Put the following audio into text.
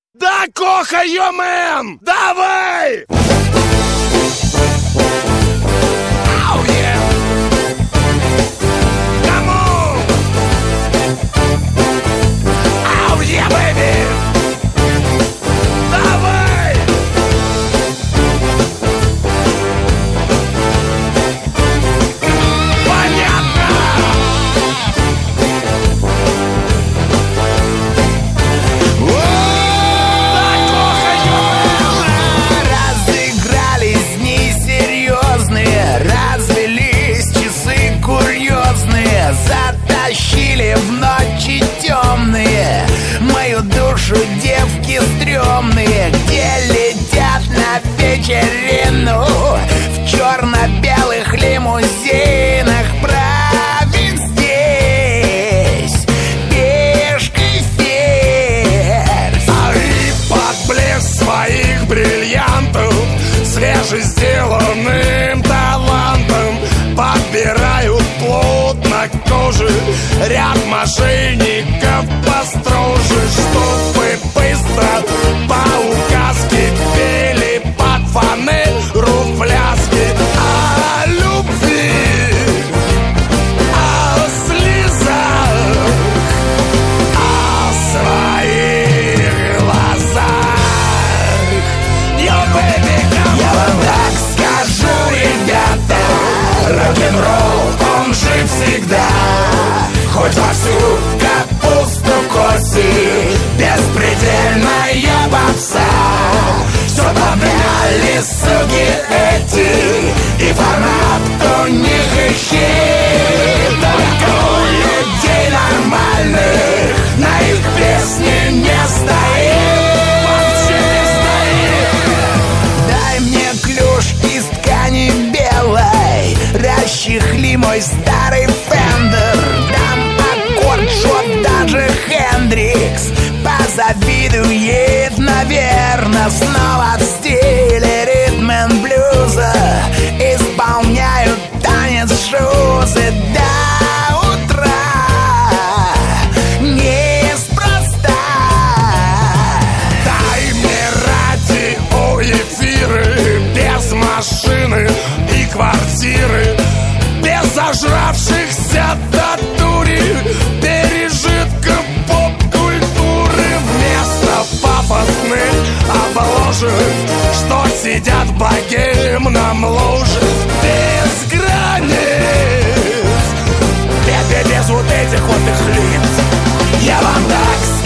Да, коха, йомен! Давай! Ау, yeah! Come on! Ау, yeah, baby! Давай! Понятно! Разыгрались несерьезные, развелись часы курьезные, затащили в ночи темные мою душу девки стрёмные, где летят на вечерину в черно-белых лимузинах. Правим здесь пешкой ферзь. И под блеск своих бриллиантов, свежесделанным талантом, подбирают плотно кожи ряд мошенников построже, чтобы быстро по указке пели под фанеру пляски о любви, о слезах, о своих глазах. Yo, baby, come Я вам on. так скажу, ребята, рок-н-ролл, он жив всегда. Хоть вовсю капусту коси, беспредельная попса. Все подняли суки эти, и формат у них ищи. Только у людей нормальных на их песни не стоит. Вообще не стоит. Дай мне клюш из ткани белой, расчехли мой старый фендер. Дам аккорд, что даже Хендрикс позавидует, наверно. Снова в стиле ритм н блюза исполняю танец шузы до утра. Неспроста. Дай мне радио, эфиры, без машины и квартиры, без зажравшихся до дури пережитков поп-культуры. Вместо пафосных обложек, что сидят в богемном ложе, без границ, без вот этих вот их лиц. Я вам так